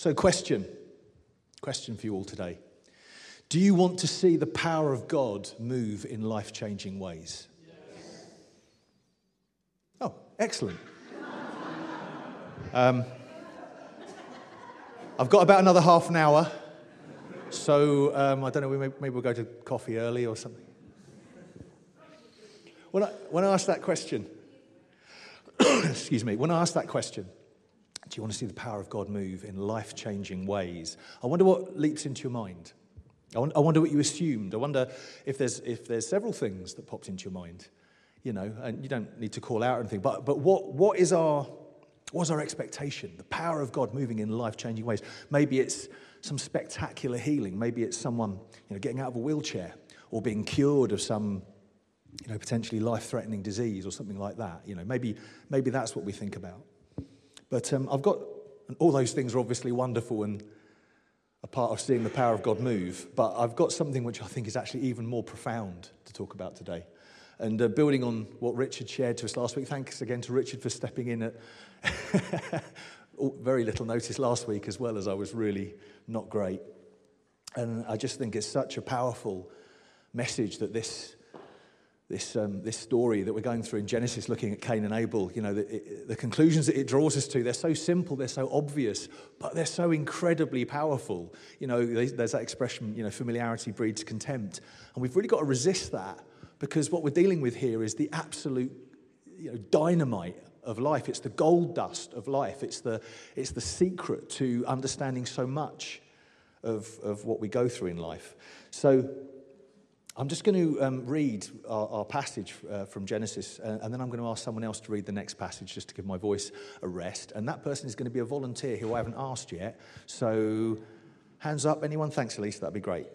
So question for you all today. Do you want to see the power of God move in life-changing ways? Yes. Oh, excellent. I've got about another half an hour, so I don't know, maybe we'll go to coffee early or something. When I asked that question, excuse me, when I asked that question, do you want to see the power of God move in life-changing ways? I wonder what leaps into your mind. I wonder what you assumed. I wonder if there's several things that popped into your mind, and you don't need to call out or anything. But what was our expectation? The power of God moving in life-changing ways. Maybe it's some spectacular healing. Maybe it's someone getting out of a wheelchair or being cured of some potentially life-threatening disease or something like that. Maybe that's what we think about. But I've got, and all those things are obviously wonderful and a part of seeing the power of God move, but I've got something which I think is actually even more profound to talk about today. And building on what Richard shared to us last week, thanks again to Richard for stepping in at very little notice last week, as well as I was really not great. And I just think it's such a powerful message that this story that we're going through in Genesis, looking at Cain and Abel, the conclusions that it draws us to, they're so simple, they're so obvious, but they're so incredibly powerful. There's that expression, familiarity breeds contempt. And we've really got to resist that, because what we're dealing with here is the absolute dynamite of life. It's the gold dust of life. It's the secret to understanding so much of what we go through in life. So I'm just going to read our passage from Genesis, and then I'm going to ask someone else to read the next passage just to give my voice a rest. And that person is going to be a volunteer who I haven't asked yet. So hands up, anyone? Thanks, Elise, that'd be great.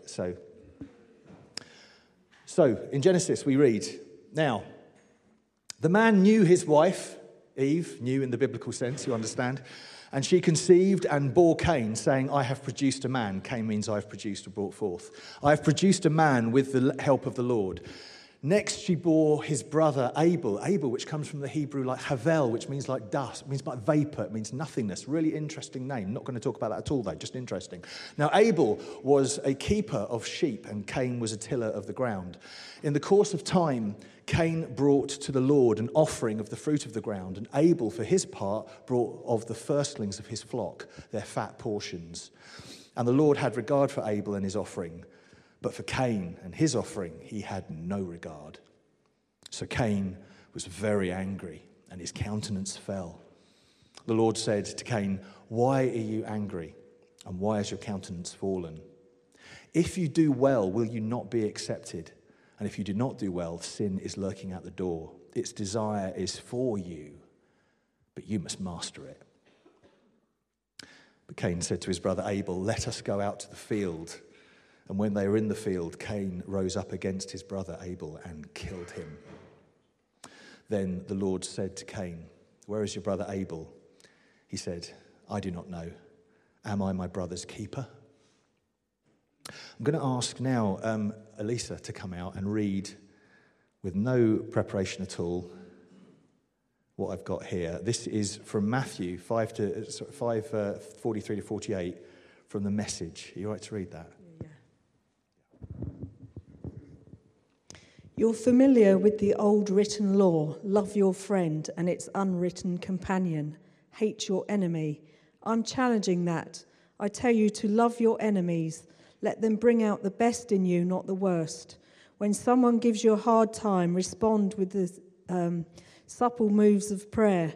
So in Genesis we read, "Now, the man knew his wife, Eve, knew in the biblical sense, you understand, and she conceived and bore Cain, saying, 'I have produced a man.'" Cain means I have produced or brought forth. "I have produced a man with the help of the Lord." Next, she bore his brother Abel. Abel, which comes from the Hebrew like havel, which means like dust, it means like vapor, it means nothingness. Really interesting name. Not going to talk about that at all, though, just interesting. Now, Abel was a keeper of sheep, and Cain was a tiller of the ground. In the course of time, Cain brought to the Lord an offering of the fruit of the ground, and Abel, for his part, brought of the firstlings of his flock, their fat portions. And the Lord had regard for Abel and his offering, but for Cain and his offering he had no regard. So Cain was very angry, and his countenance fell. The Lord said to Cain, "Why are you angry, and why has your countenance fallen? If you do well, will you not be accepted? And if you do not do well, sin is lurking at the door. Its desire is for you, but you must master it." But Cain said to his brother Abel, "Let us go out to the field." And when they were in the field, Cain rose up against his brother Abel and killed him. Then the Lord said to Cain, "Where is your brother Abel?" He said, "I do not know. Am I my brother's keeper?" I'm going to ask now Elisa to come out and read, with no preparation at all, what I've got here. This is from Matthew 5:43 to 48 from the Message. Are you all right to read that? "You're familiar with the old written law, love your friend, and its unwritten companion, hate your enemy. I'm challenging that. I tell you to love your enemies. Let them bring out the best in you, not the worst. When someone gives you a hard time, respond with the supple moves of prayer.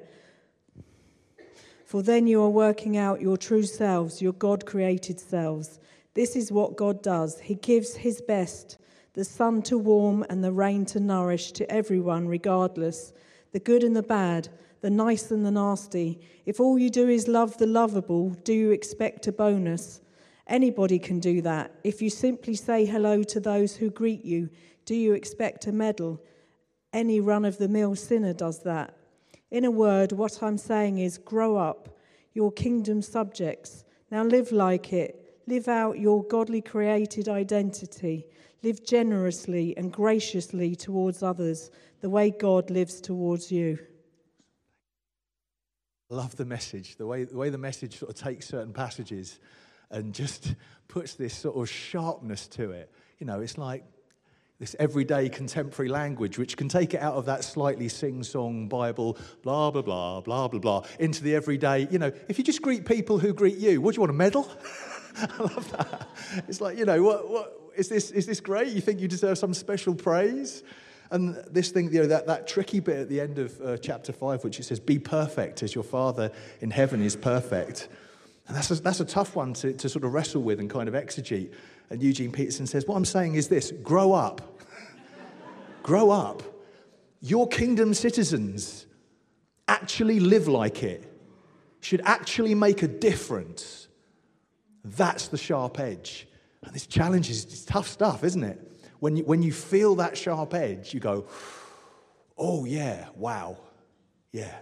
For then you are working out your true selves, your God-created selves. This is what God does. He gives his best, the sun to warm and the rain to nourish to everyone regardless, the good and the bad, the nice and the nasty. If all you do is love the lovable, do you expect a bonus? Anybody can do that. If you simply say hello to those who greet you, do you expect a medal? Any run-of-the-mill sinner does that. In a word, what I'm saying is grow up, your kingdom subjects. Now live like it. Live out your godly created identity. Live generously and graciously towards others, the way God lives towards you. I love the Message, the way the Message sort of takes certain passages and just puts this sort of sharpness to it. You know, it's like this everyday contemporary language, which can take it out of that slightly sing-song Bible, blah, blah, blah, blah, blah, blah, into the everyday. You know, if you just greet people who greet you, what do you want, a medal? I love that. It's like, you know, what is this great? You think you deserve some special praise? And this thing, you know, that tricky bit at the end of chapter 5, which it says, be perfect as your Father in heaven is perfect. And that's a tough one to sort of wrestle with and kind of exegete. And Eugene Peterson says, what I'm saying is this, grow up. Grow up. Your kingdom citizens actually live like it. Should actually make a difference. That's the sharp edge. And this challenge is tough stuff, isn't it? When you feel that sharp edge, you go, oh yeah, wow, yeah.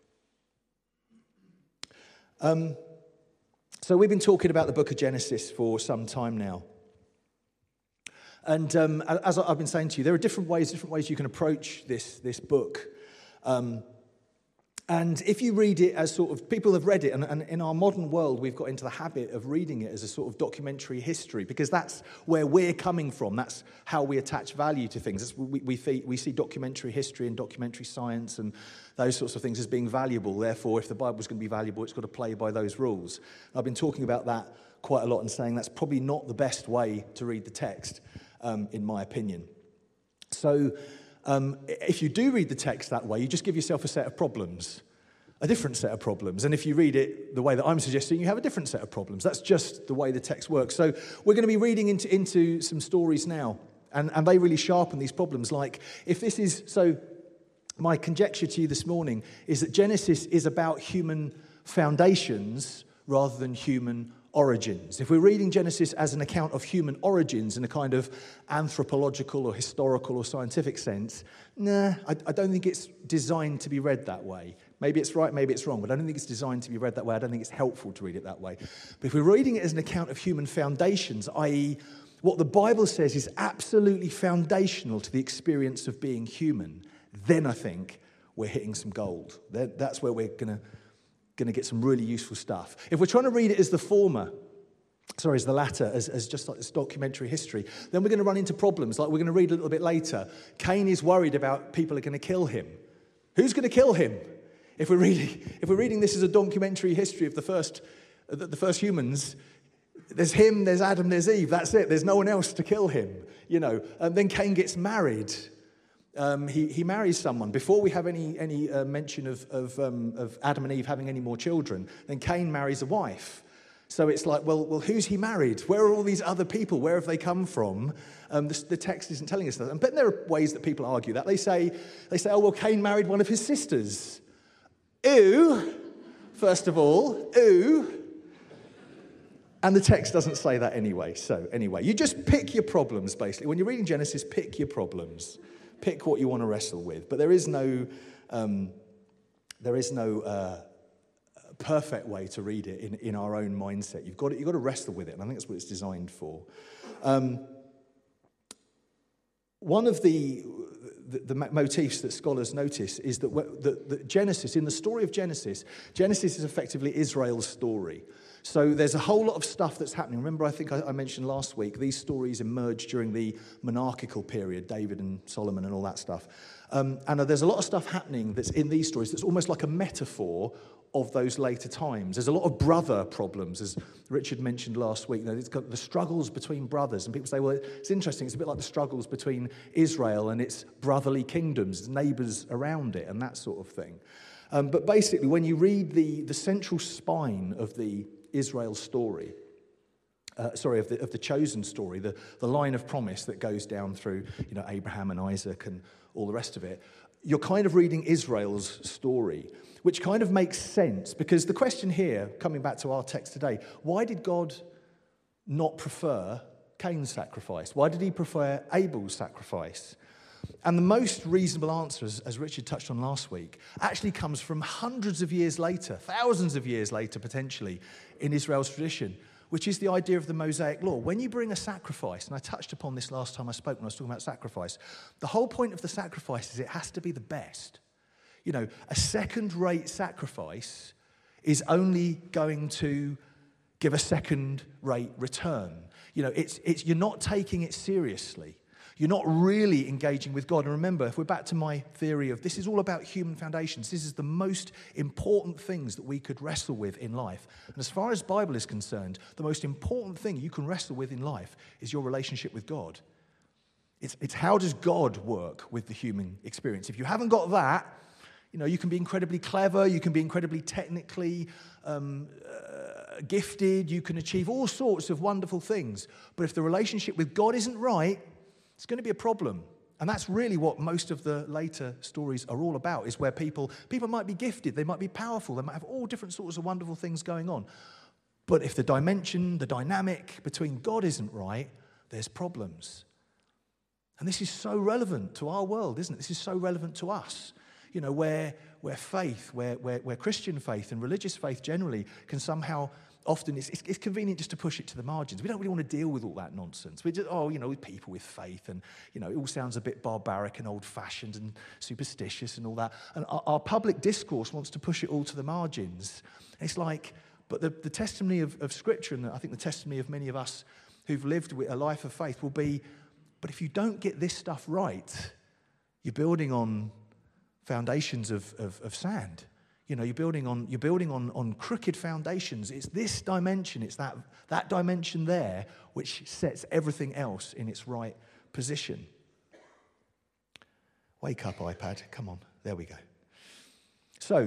So we've been talking about the book of Genesis for some time now. And as I've been saying to you, there are different ways you can approach this book. And if you read it as sort of, people have read it, and in our modern world, we've got into the habit of reading it as a sort of documentary history, because that's where we're coming from. That's how we attach value to things. We see documentary history and documentary science and those sorts of things as being valuable. Therefore, if the Bible's going to be valuable, it's got to play by those rules. I've been talking about that quite a lot and saying that's probably not the best way to read the text, in my opinion. So if you do read the text that way, you just give yourself a set of problems, a different set of problems. And if you read it the way that I'm suggesting, you have a different set of problems. That's just the way the text works. So we're going to be reading into some stories now, and they really sharpen these problems. Like, if this is, so my conjecture to you this morning is that Genesis is about human foundations rather than human origins. If we're reading Genesis as an account of human origins in a kind of anthropological or historical or scientific sense, I don't think it's designed to be read that way. Maybe it's right, maybe it's wrong, but I don't think it's designed to be read that way. I don't think it's helpful to read it that way. But if we're reading it as an account of human foundations, i.e., what the Bible says is absolutely foundational to the experience of being human, then I think we're hitting some gold. That's where we're going to get some really useful stuff. If we're trying to read it as as the latter, as just like this documentary history, then we're going to run into problems. Like we're going to read a little bit later, Cain is worried about people are going to kill him. Who's going to kill him? If we're reading this as a documentary history of the first humans, there's him, there's Adam, there's Eve. That's it. There's no one else to kill him. You know. And then Cain gets married. He marries someone. Before we have any mention of Adam and Eve having any more children, then Cain marries a wife. So it's like, well, who's he married? Where are all these other people? Where have they come from? The text isn't telling us that. But there are ways that people argue that. They say, oh, well, Cain married one of his sisters. Ooh, first of all, ooh. And the text doesn't say that anyway. So anyway, you just pick your problems, basically. When you're reading Genesis, pick your problems. Pick what you want to wrestle with. But there is no perfect way to read it in our own mindset. You've got to wrestle with it, and I think that's what it's designed for. One of the motifs that scholars notice is that Genesis, in the story of Genesis is effectively Israel's story. So there's a whole lot of stuff that's happening. Remember, I think I mentioned last week, these stories emerged during the monarchical period, David and Solomon and all that stuff. And there's a lot of stuff happening that's in these stories that's almost like a metaphor of those later times. There's a lot of brother problems, as Richard mentioned last week. You know, it's got the struggles between brothers. And people say, well, it's interesting. It's a bit like the struggles between Israel and its brotherly kingdoms, neighbours around it, and that sort of thing. But basically, when you read the central spine of the Israel story, of the chosen story, the line of promise that goes down through, you know, Abraham and Isaac and all the rest of it, you're kind of reading Israel's story, which kind of makes sense, because the question here, coming back to our text today, why did God not prefer Cain's sacrifice? Why did he prefer Abel's sacrifice? And the most reasonable answer, as Richard touched on last week, actually comes from hundreds of years later, thousands of years later potentially, in Israel's tradition, which is the idea of the Mosaic law. When you bring a sacrifice, and I touched upon this last time I spoke when I was talking about sacrifice, the whole point of the sacrifice is it has to be the best. You know, a second-rate sacrifice is only going to give a second-rate return. You're not taking it seriously. You're not really engaging with God. And remember, if we're back to my theory of this is all about human foundations, this is the most important things that we could wrestle with in life. And as far as Bible is concerned, the most important thing you can wrestle with in life is your relationship with God. It's how does God work with the human experience? If you haven't got that, you can be incredibly clever, you can be incredibly technically gifted, you can achieve all sorts of wonderful things. But if the relationship with God isn't right, it's going to be a problem. And that's really what most of the later stories are all about, is where people might be gifted, they might be powerful, they might have all different sorts of wonderful things going on. But if the dynamic between God isn't right, there's problems. And this is so relevant to our world, isn't it? This is so relevant to us. Where faith, where Christian faith and religious faith generally can somehow often, it's convenient just to push it to the margins. We don't really want to deal with all that nonsense. We're just, people with faith, and, it all sounds a bit barbaric and old-fashioned and superstitious and all that. And our public discourse wants to push it all to the margins. It's like, but the testimony of Scripture, and I think the testimony of many of us who've lived a life of faith will be, but if you don't get this stuff right, you're building on foundations of sand. You're building on crooked foundations. It's this dimension, it's that dimension there which sets everything else in its right position. Wake up, iPad. Come on. There we go. So,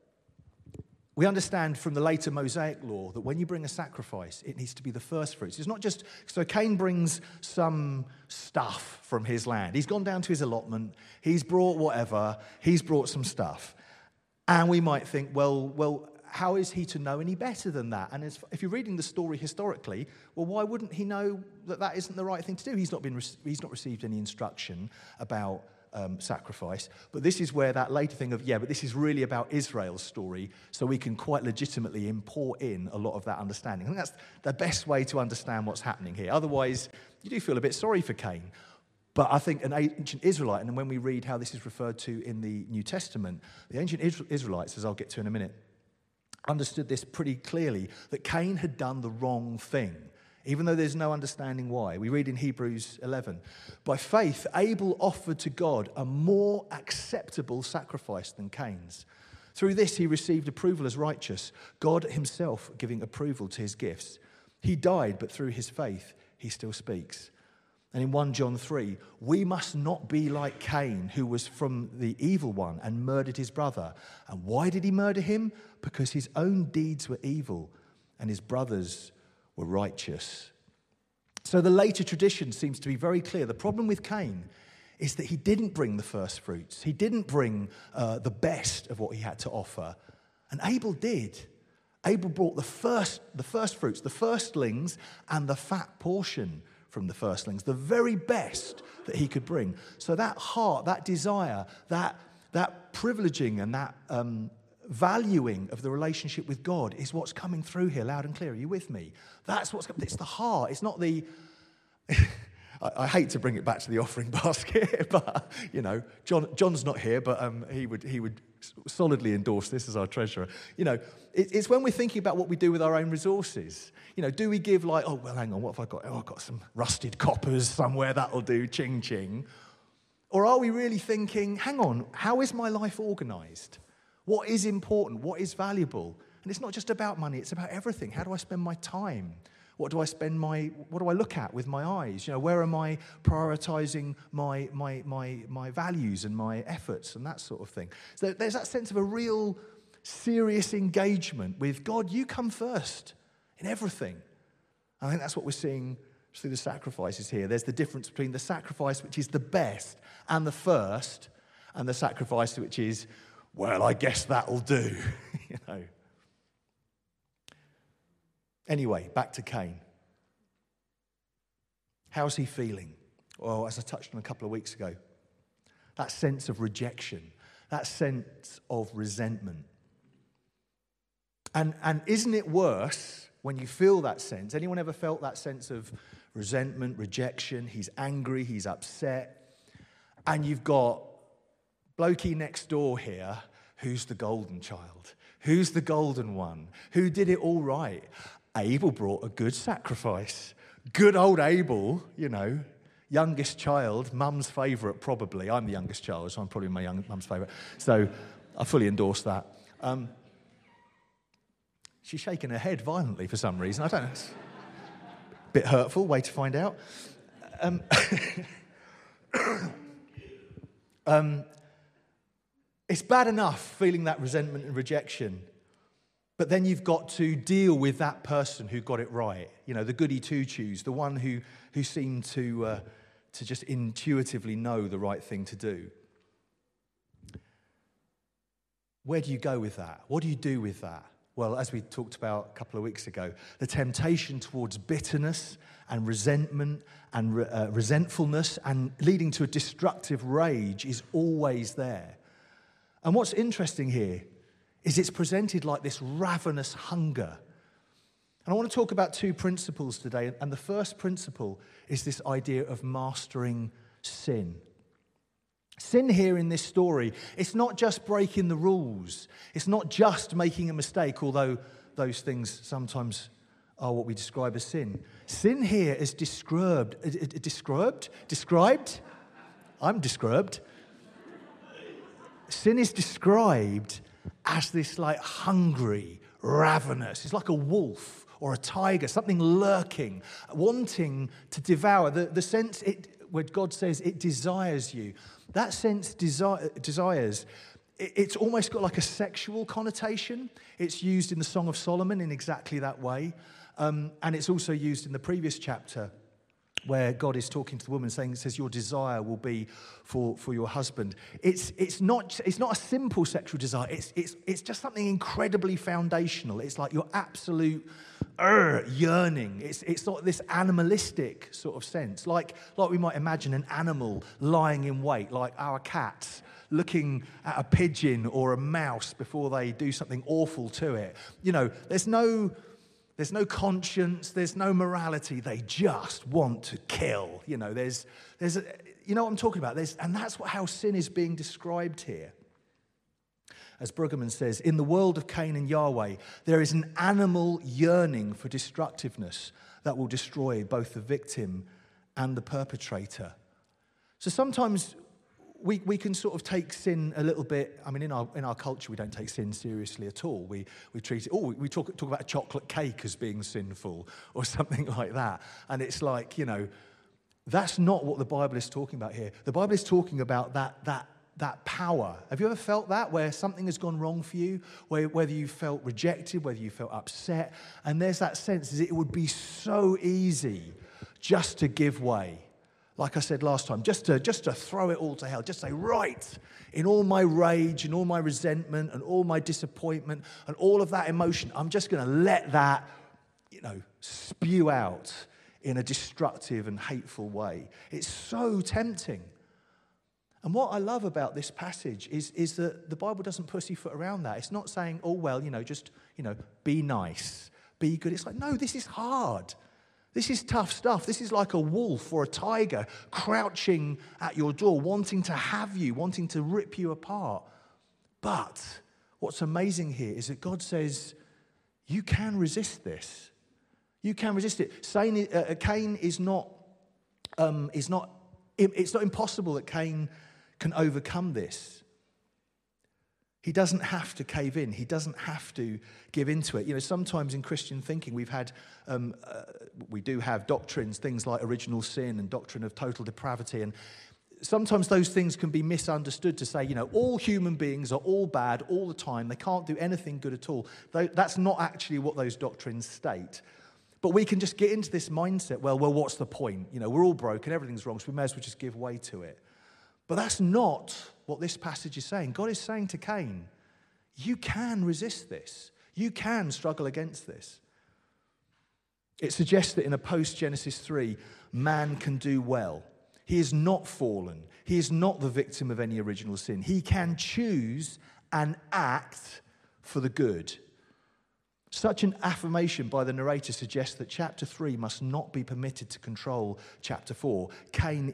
we understand from the later Mosaic law that when you bring a sacrifice, it needs to be the first fruits. It's not just, so Cain brings some stuff from his land. He's gone down to his allotment, he's brought whatever, he's brought some stuff. And we might think, well, how is he to know any better than that? And if you're reading the story historically, well, why wouldn't he know that isn't the right thing to do? He's not received any instruction about sacrifice. But this is where that later thing of, but this is really about Israel's story, so we can quite legitimately import in a lot of that understanding. I think that's the best way to understand what's happening here. Otherwise, you do feel a bit sorry for Cain. But I think an ancient Israelite, and when we read how this is referred to in the New Testament, the ancient Israelites, as I'll get to in a minute, understood this pretty clearly, that Cain had done the wrong thing, even though there's no understanding why. We read in Hebrews 11, by faith, Abel offered to God a more acceptable sacrifice than Cain's. Through this, he received approval as righteous, God himself giving approval to his gifts. He died, but through his faith, he still speaks. And in 1 John 3, we must not be like Cain, who was from the evil one and murdered his brother. And why did he murder him? Because his own deeds were evil and his brothers were righteous. So the later tradition seems to be very clear. The problem with Cain is that he didn't bring the first fruits. He didn't bring the best of what he had to offer. And Abel did. Abel brought the first fruits, the firstlings, and the fat portion from the firstlings, the very best that he could bring. So that heart, that desire, that privileging and that valuing of the relationship with God is what's coming through here loud and clear. Are you with me? It's the heart. It's not the... I hate to bring it back to the offering basket, but, John's not here, but he would solidly endorse this as our treasurer. It's when we're thinking about what we do with our own resources. Do we give hang on, what have I got? Oh, I've got some rusted coppers somewhere, that'll do, ching, ching. Or are we really thinking, hang on, how is my life organised? What is important? What is valuable? And it's not just about money, it's about everything. How do I spend my time? What do I look at with my eyes? Where am I prioritising my values and my efforts and that sort of thing? So there's that sense of a real serious engagement with God. You come first in everything. I think that's what we're seeing through the sacrifices here. There's the difference between the sacrifice which is the best and the first, and the sacrifice which is, well, I guess that'll do. Anyway, back to Cain. How's he feeling? Well, as I touched on a couple of weeks ago, that sense of rejection, that sense of resentment. And isn't it worse when you feel that sense? Anyone ever felt that sense of resentment, rejection? He's angry, he's upset. And you've got blokey next door here who's the golden child, Who's the golden one? Who did it all right? Abel brought a good sacrifice. Good old Abel, youngest child, mum's favourite probably. I'm the youngest child, so I'm probably my mum's favourite. So I fully endorse that. She's shaking her head violently for some reason. I don't know. It's a bit hurtful, way to find out. It's bad enough feeling that resentment and rejection, but then you've got to deal with that person who got it right. The goody two-shoes, the one who seemed to just intuitively know the right thing to do. Where do you go with that? What do you do with that? Well, as we talked about a couple of weeks ago, the temptation towards bitterness and resentment and resentfulness and leading to a destructive rage is always there. And what's interesting here is it's presented like this ravenous hunger. And I want to talk about two principles today. And the first principle is this idea of mastering sin. Sin here in this story, it's not just breaking the rules. It's not just making a mistake, although those things sometimes are what we describe as sin. Sin here is described? I'm described. Sin is described as this hungry, ravenous. It's like a wolf or a tiger, something lurking, wanting to devour. The sense where God says it desires you. That sense desires, it's almost got like a sexual connotation. It's used in the Song of Solomon in exactly that way. And it's also used in the previous chapter where God is talking to the woman, says your desire will be for your husband. It's not a simple sexual desire. It's just something incredibly foundational. It's like your absolute yearning. It's sort of this animalistic sort of sense, like we might imagine an animal lying in wait, like our cats looking at a pigeon or a mouse before they do something awful to it. There's no conscience, there's no morality. They just want to kill. You know what I'm talking about? And that's how sin is being described here. As Brueggemann says, in the world of Cain and Yahweh, there is an animal yearning for destructiveness that will destroy both the victim and the perpetrator. So sometimes we can sort of take sin a little bit. I mean, in our culture, we don't take sin seriously at all. We treat it. We talk about a chocolate cake as being sinful or something like that. And it's like, that's not what the Bible is talking about here. The Bible is talking about that power. Have you ever felt that, where something has gone wrong for you, whether you felt rejected, whether you felt upset, and there's that sense that it would be so easy just to give way. Like I said last time, just to throw it all to hell, just say, right, in all my rage and all my resentment and all my disappointment and all of that emotion, I'm just going to let that, spew out in a destructive and hateful way. It's so tempting. And what I love about this passage is that the Bible doesn't pussyfoot around that. It's not saying, just be nice, be good. It's like, no, this is hard. This is tough stuff. This is like a wolf or a tiger crouching at your door, wanting to have you, wanting to rip you apart. But what's amazing here is that God says, you can resist this. You can resist it. Cain is not. It's not impossible that Cain can overcome this. He doesn't have to cave in. He doesn't have to give into it. Sometimes in Christian thinking, we do have doctrines, things like original sin and doctrine of total depravity. And sometimes those things can be misunderstood to say, all human beings are all bad all the time. They can't do anything good at all. That's not actually what those doctrines state. But we can just get into this mindset, well, what's the point? We're all broken, everything's wrong, so we may as well just give way to it. But that's not what this passage is saying. God is saying to Cain, you can resist this. You can struggle against this. It suggests that in a post-Genesis 3, man can do well. He is not fallen. He is not the victim of any original sin. He can choose and act for the good. Such an affirmation by the narrator suggests that chapter 3 must not be permitted to control chapter 4. Cain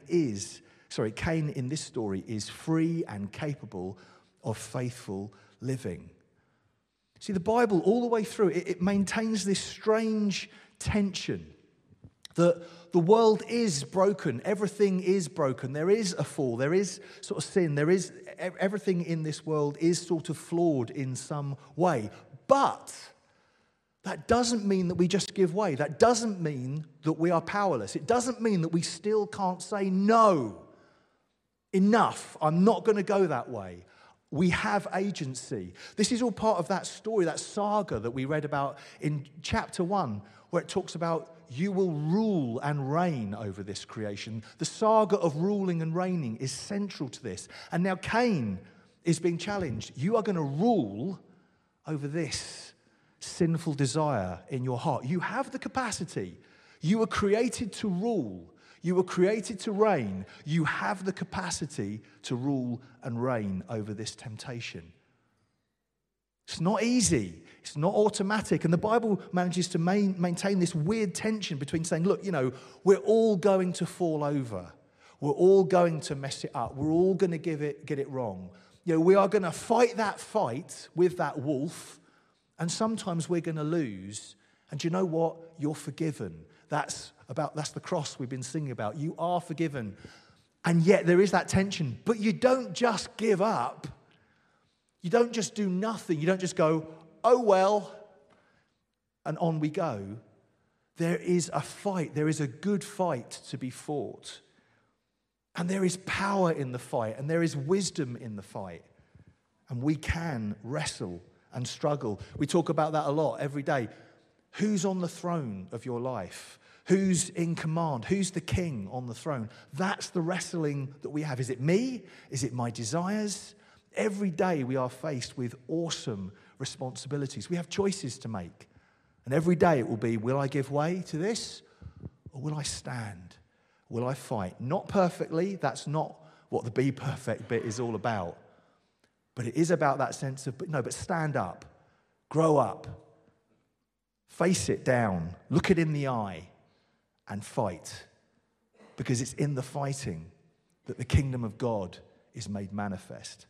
in this story is free and capable of faithful living. See, the Bible, all the way through, it maintains this strange tension that the world is broken, everything is broken, there is a fall, there is sort of sin, everything in this world is sort of flawed in some way. But that doesn't mean that we just give way. That doesn't mean that we are powerless. It doesn't mean that we still can't say, no, enough, I'm not going to go that way. We have agency. This is all part of that story, that saga that we read about in chapter 1, where it talks about you will rule and reign over this creation. The saga of ruling and reigning is central to this. And now Cain is being challenged. You are going to rule over this sinful desire in your heart. You have the capacity. You were created to rule. You were created to reign. You have the capacity to rule and reign over this temptation. It's not easy. It's not automatic. And the Bible manages to maintain this weird tension between saying, look, we're all going to fall over. We're all going to mess it up. We're all going to get it wrong. We are going to fight that fight with that wolf. And sometimes we're going to lose. And you know what? You're forgiven. That's the cross we've been singing about. You are forgiven. And yet there is that tension. But you don't just give up. You don't just do nothing. You don't just go, oh well, and on we go. There is a fight. There is a good fight to be fought. And there is power in the fight. And there is wisdom in the fight. And we can wrestle and struggle. We talk about that a lot every day. Who's on the throne of your life? Who's in command? Who's the king on the throne? That's the wrestling that we have. Is it me? Is it my desires? Every day we are faced with awesome responsibilities. We have choices to make. And every day it will be, will I give way to this? Or will I stand? Will I fight? Not perfectly. That's not what the be perfect bit is all about. But it is about that sense of, but stand up. Grow up. Face it down. Look it in the eye. And fight. Because it's in the fighting that the kingdom of God is made manifest.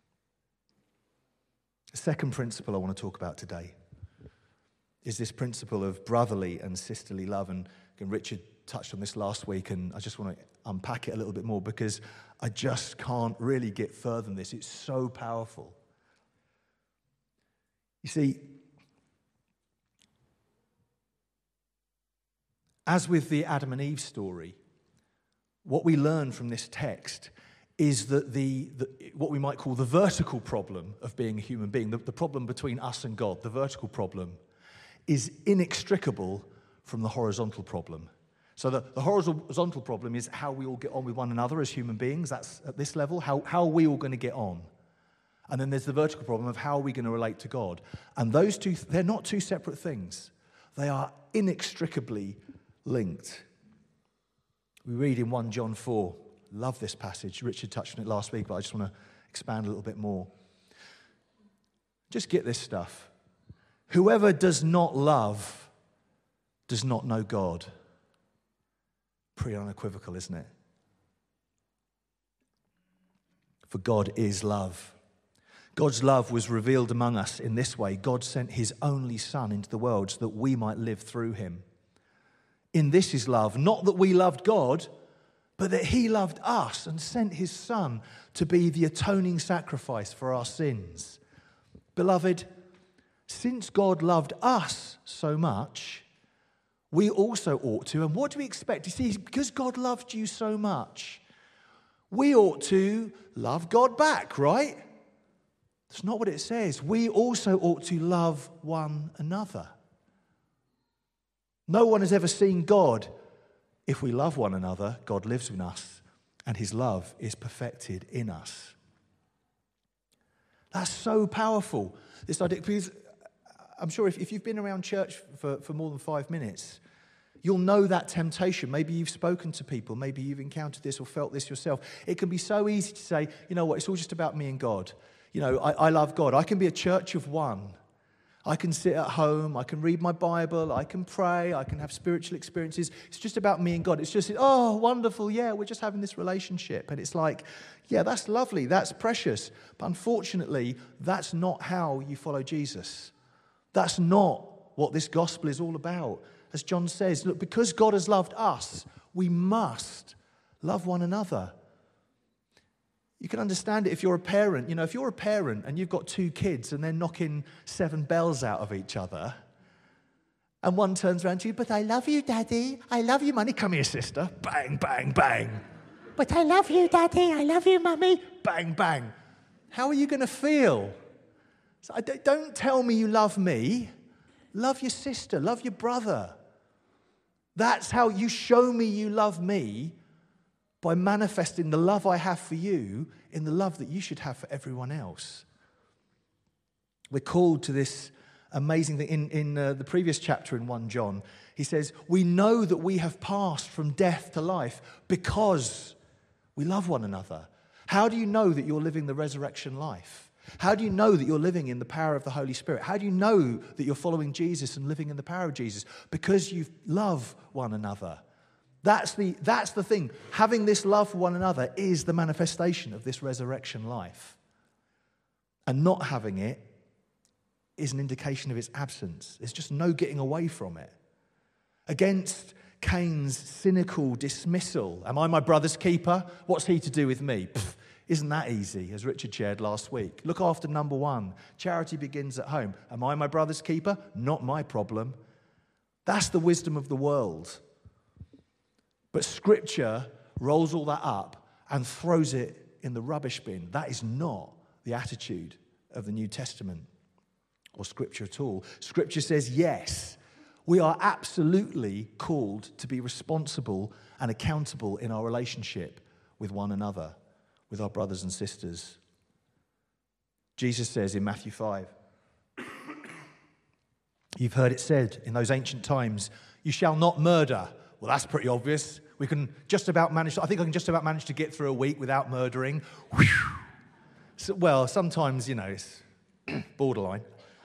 The second principle I want to talk about today is this principle of brotherly and sisterly love. And again, Richard touched on this last week, and I just want to unpack it a little bit more because I just can't really get further than this. It's so powerful. You see, as with the Adam and Eve story, what we learn from this text is that what we might call the vertical problem of being a human being, the problem between us and God, the vertical problem, is inextricable from the horizontal problem. So the horizontal problem is how we all get on with one another as human beings. That's at this level. How are we all going to get on? And then there's the vertical problem of how are we going to relate to God? And those two, they're not two separate things. They are inextricably linked. We read in 1 John 4. Love this passage. Richard touched on it last week, but I just want to expand a little bit more. Just get this stuff. Whoever does not love does not know God. Pretty unequivocal, isn't it? For God is love. God's love was revealed among us in this way. God sent his only Son into the world so that we might live through him. In this is love, not that we loved God, but that he loved us and sent his Son to be the atoning sacrifice for our sins. Beloved, since God loved us so much, we also ought to. And what do we expect? You see, because God loved you so much, we ought to love God back, right? That's not what it says. We also ought to love one another. No one has ever seen God. If we love one another, God lives in us, and his love is perfected in us. That's so powerful, this idea, because I'm sure if you've been around church for more than 5 minutes, you'll know that temptation. Maybe you've spoken to people, maybe you've encountered this or felt this yourself. It can be so easy to say, you know what, it's all just about me and God. I love God. I can be a church of one. I can sit at home, I can read my Bible, I can pray, I can have spiritual experiences. It's just about me and God. It's just, oh, wonderful, yeah, we're just having this relationship. And it's like, yeah, that's lovely, that's precious. But unfortunately, that's not how you follow Jesus. That's not what this gospel is all about. As John says, look, because God has loved us, we must love one another. You can understand it if you're a parent. You know, if you're a parent and you've got 2 kids and they're knocking 7 bells out of each other, and one turns around to you, but I love you, Daddy. I love you, Mummy. Come here, sister. Bang, bang, bang. But I love you, Daddy. I love you, Mummy. Bang, bang. How are you going to feel? So don't tell me you love me. Love your sister. Love your brother. That's how you show me you love me, by manifesting the love I have for you in the love that you should have for everyone else. We're called to this amazing thing. In the previous chapter in 1 John, he says, we know that we have passed from death to life because we love one another. How do you know that you're living the resurrection life? How do you know that you're living in the power of the Holy Spirit? How do you know that you're following Jesus and living in the power of Jesus? Because you love one another. That's the thing. Having this love for one another is the manifestation of this resurrection life. And not having it is an indication of its absence. There's just no getting away from it. Against Cain's cynical dismissal, am I my brother's keeper? What's he to do with me? Pfft, isn't that easy, as Richard shared last week? Look after number 1. Charity begins at home. Am I my brother's keeper? Not my problem. That's the wisdom of the world. But Scripture rolls all that up and throws it in the rubbish bin. That is not the attitude of the New Testament or Scripture at all. Scripture says, yes, we are absolutely called to be responsible and accountable in our relationship with one another, with our brothers and sisters. Jesus says in Matthew 5, you've heard it said in those ancient times, you shall not murder. Well, that's pretty obvious. I think I can just about manage to get through a week without murdering. So, well, sometimes, it's borderline.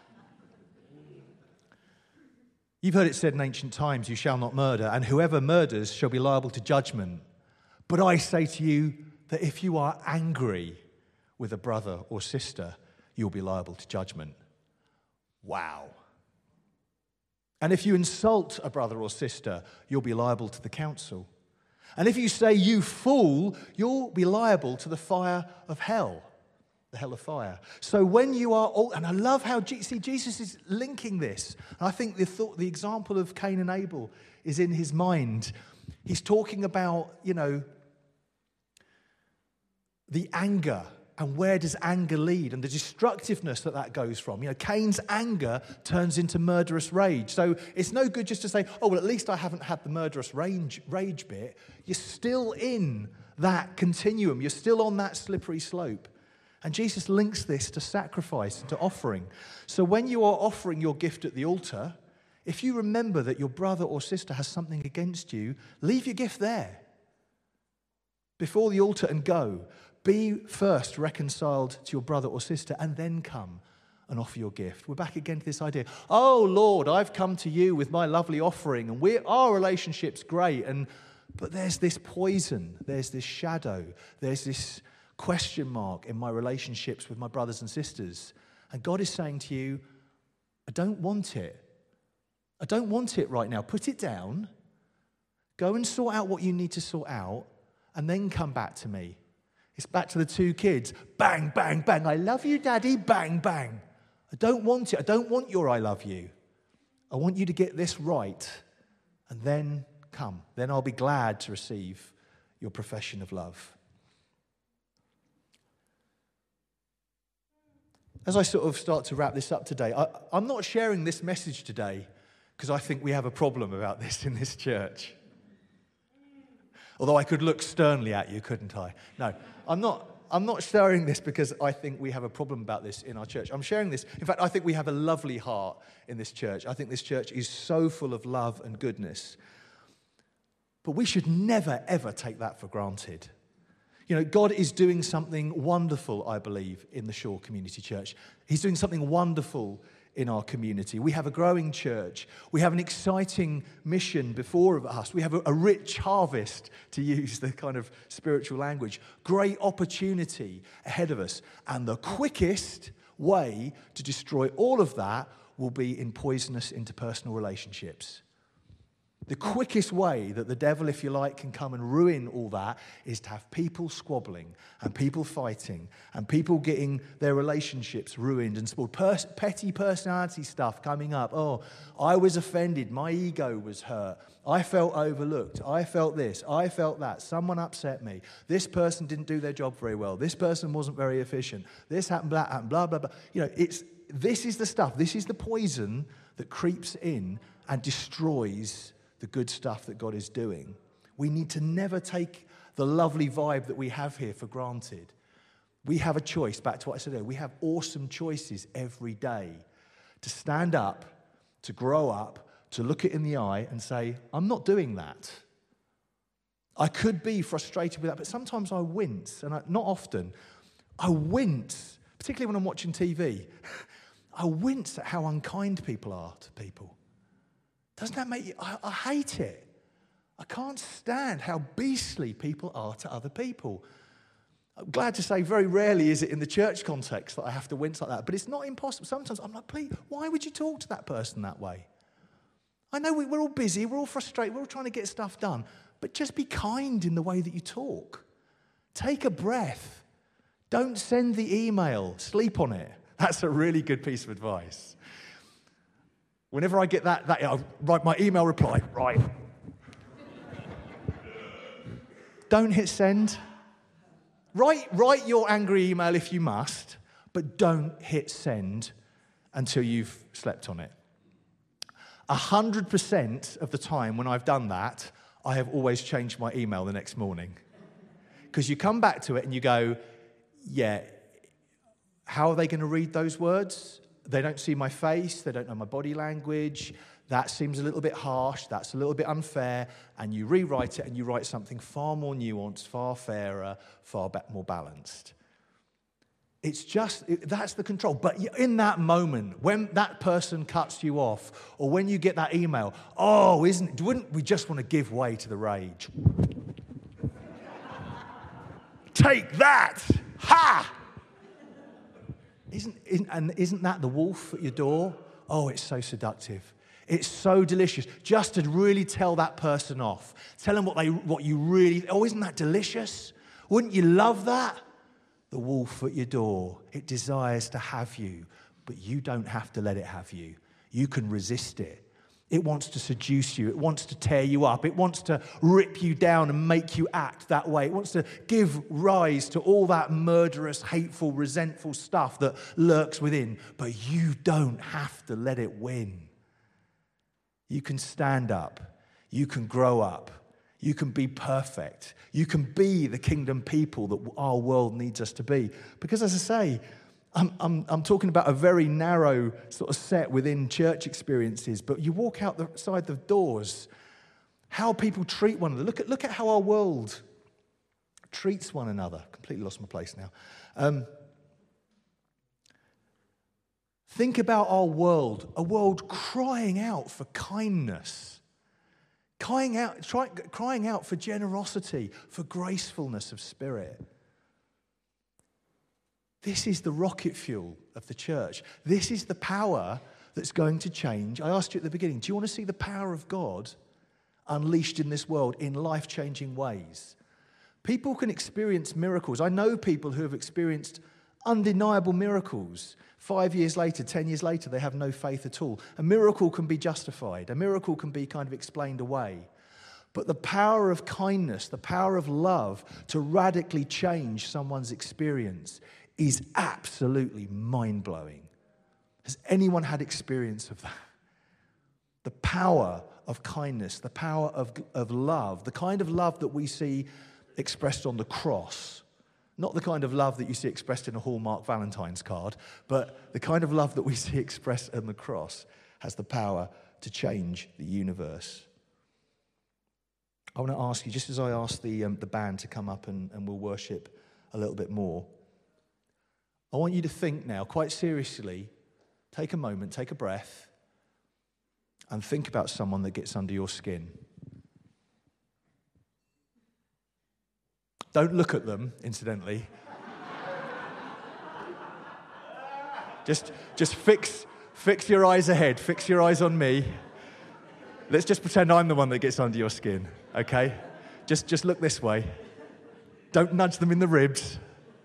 You've heard it said in ancient times, you shall not murder, and whoever murders shall be liable to judgment. But I say to you that if you are angry with a brother or sister, you'll be liable to judgment. Wow. And if you insult a brother or sister, you'll be liable to the council. And if you say, you fool, you'll be liable to the fire of hell, the hell of fire. So when you are all, and I love how, Jesus is linking this. And I think the example of Cain and Abel is in his mind. He's talking about, the anger. And where does anger lead? And the destructiveness that goes from. Cain's anger turns into murderous rage. So it's no good just to say, oh, well, at least I haven't had the murderous rage bit. You're still in that continuum. You're still on that slippery slope. And Jesus links this to sacrifice and to offering. So when you are offering your gift at the altar, if you remember that your brother or sister has something against you, leave your gift there before the altar and go. Be first reconciled to your brother or sister and then come and offer your gift. We're back again to this idea. Oh, Lord, I've come to you with my lovely offering and our relationship's great. But there's this poison, there's this shadow, there's this question mark in my relationships with my brothers and sisters. And God is saying to you, I don't want it. I don't want it right now. Put it down. Go and sort out what you need to sort out and then come back to me. It's back to the 2 kids. Bang, bang, bang. I love you, Daddy. Bang, bang. I don't want it. I don't want your I love you. I want you to get this right. And then come. Then I'll be glad to receive your profession of love. As I sort of start to wrap this up today, I'm not sharing this message today because I think we have a problem about this in this church. Although I could look sternly at you, couldn't I? No, I'm not sharing this because I think we have a problem about this in our church. I'm sharing this. In fact, I think we have a lovely heart in this church. I think this church is so full of love and goodness. But we should never, ever take that for granted. God is doing something wonderful, I believe, in the Shore Community Church. He's doing something wonderful in our community. We have a growing church. We have an exciting mission before us. We have a rich harvest, to use the kind of spiritual language. Great opportunity ahead of us. And the quickest way to destroy all of that will be in poisonous interpersonal relationships. The quickest way that the devil, if you like, can come and ruin all that is to have people squabbling and people fighting and people getting their relationships ruined and spoiled. Petty personality stuff coming up. Oh, I was offended. My ego was hurt. I felt overlooked. I felt this. I felt that. Someone upset me. This person didn't do their job very well. This person wasn't very efficient. This happened, that happened, blah, blah, blah. You know, this is the stuff. This is the poison that creeps in and destroys the good stuff that God is doing. We need to never take the lovely vibe that we have here for granted. We have a choice, back to what I said earlier. We have awesome choices every day to stand up, to grow up, to look it in the eye and say, I'm not doing that. I could be frustrated with that, but sometimes I wince, and not often. I wince, particularly when I'm watching TV. I wince at how unkind people are to people. Doesn't that make you... I hate it. I can't stand how beastly people are to other people. I'm glad to say very rarely is it in the church context that I have to wince like that, but it's not impossible. Sometimes I'm like, please, why would you talk to that person that way? I know we're all busy, we're all frustrated, we're all trying to get stuff done, but just be kind in the way that you talk. Take a breath. Don't send the email. Sleep on it. That's a really good piece of advice. Whenever I get that I'll write my email reply, right. Don't hit send. Write your angry email if you must, but don't hit send until you've slept on it. 100% of the time when I've done that, I have always changed my email the next morning. Because you come back to it and you go, yeah, how are they going to read those words? They don't see my face, they don't know my body language, that seems a little bit harsh, that's a little bit unfair, and you rewrite it and you write something far more nuanced, far fairer, far more balanced. It's just, that's the control. But in that moment, when that person cuts you off, or when you get that email, wouldn't we just want to give way to the rage? Take that! Ha! Isn't that the wolf at your door? Oh, it's so seductive. It's so delicious. Just to really tell that person off. Tell them what you really... Oh, isn't that delicious? Wouldn't you love that? The wolf at your door. It desires to have you, but you don't have to let it have you. You can resist it. It wants to seduce you. It wants to tear you up. It wants to rip you down and make you act that way. It wants to give rise to all that murderous, hateful, resentful stuff that lurks within. But you don't have to let it win. You can stand up. You can grow up. You can be perfect. You can be the kingdom people that our world needs us to be. Because as I say, I'm talking about a very narrow sort of set within church experiences, but you walk outside the doors, how people treat one another. Look at how our world treats one another. Completely lost my place now. Think about our world, a world crying out for kindness, crying out for generosity, for gracefulness of spirit. This is the rocket fuel of the church. This is the power that's going to change. I asked you at the beginning, do you want to see the power of God unleashed in this world in life-changing ways? People can experience miracles. I know people who have experienced undeniable miracles. 5 years later, 10 years later, they have no faith at all. A miracle can be justified. A miracle can be kind of explained away. But the power of kindness, the power of love to radically change someone's experience is absolutely mind-blowing. Has anyone had experience of that? The power of kindness, the power of love, the kind of love that we see expressed on the cross. Not the kind of love that you see expressed in a Hallmark Valentine's card, but the kind of love that we see expressed on the cross has the power to change the universe. I want to ask you, just as I asked the band to come up and we'll worship a little bit more, I want you to think now, quite seriously, take a moment, take a breath, and think about someone that gets under your skin. Don't look at them, incidentally. Just fix your eyes ahead. Fix your eyes on me. Let's just pretend I'm the one that gets under your skin, okay? Just look this way. Don't nudge them in the ribs.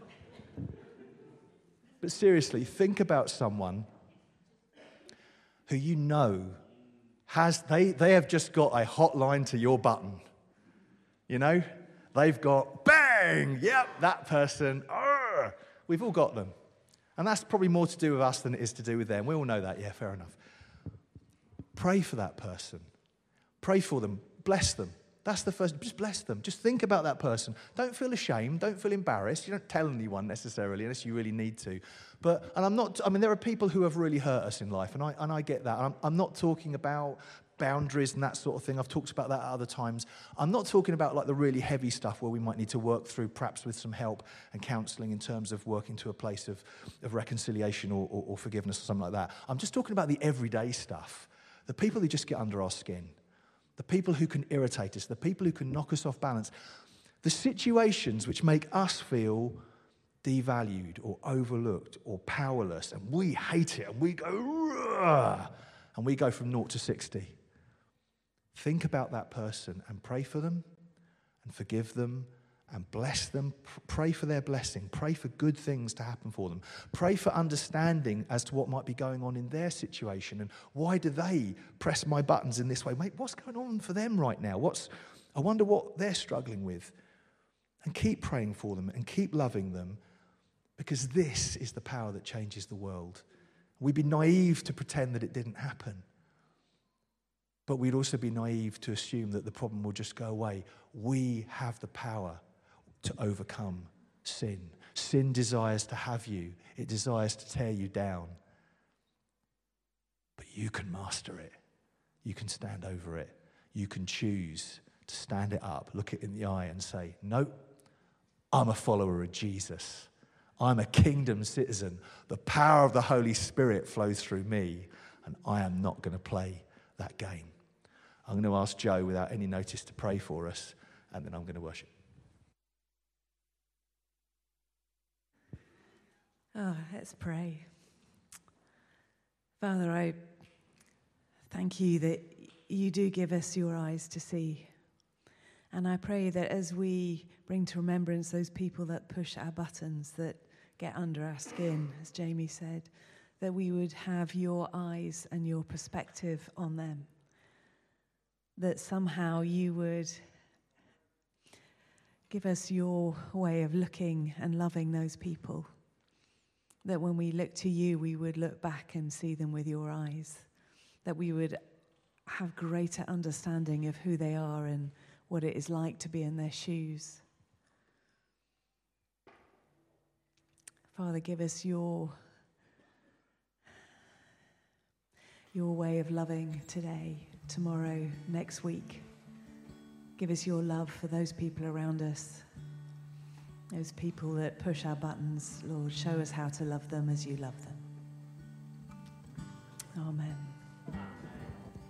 But seriously, think about someone who you know they have just got a hotline to your button. You know? They've got, bang, yep, that person, we've all got them. And that's probably more to do with us than it is to do with them. We all know that, yeah, fair enough. Pray for that person. Pray for them. Bless them. That's the first, just bless them. Just think about that person. Don't feel ashamed. Don't feel embarrassed. You don't tell anyone necessarily unless you really need to. There are people who have really hurt us in life, and I get that. I'm not talking about boundaries and that sort of thing. I've talked about that at other times. I'm not talking about like the really heavy stuff where we might need to work through, perhaps with some help and counselling in terms of working to a place of reconciliation or forgiveness or something like that. I'm just talking about the everyday stuff, the people who just get under our skin, the people who can irritate us, the people who can knock us off balance, the situations which make us feel devalued or overlooked or powerless, and we hate it, and we go, "Rah!" and we go from 0 to 60. Think about that person and pray for them and forgive them and bless them. Pray for their blessing. Pray for good things to happen for them. Pray for understanding as to what might be going on in their situation and why do they press my buttons in this way. Mate, what's going on for them right now? I wonder what they're struggling with. And keep praying for them and keep loving them, because this is the power that changes the world. We'd be naive to pretend that it didn't happen. But we'd also be naive to assume that the problem will just go away. We have the power to overcome sin. Sin desires to have you. It desires to tear you down. But you can master it. You can stand over it. You can choose to stand it up, look it in the eye and say, no, I'm a follower of Jesus. I'm a kingdom citizen. The power of the Holy Spirit flows through me, and I am not going to play that game. I'm going to ask Joe, without any notice, to pray for us, and then I'm going to worship. Let's pray. Father, I thank you that you do give us your eyes to see. And I pray that as we bring to remembrance those people that push our buttons, that get under our skin, as Jamie said, that we would have your eyes and your perspective on them. That somehow you would give us your way of looking and loving those people. That when we look to you, we would look back and see them with your eyes. That we would have greater understanding of who they are and what it is like to be in their shoes. Father, give us your way of loving today, tomorrow, next week. Give us your love for those people around us, those people that push our buttons. Lord, show us how to love them as you love them. Amen.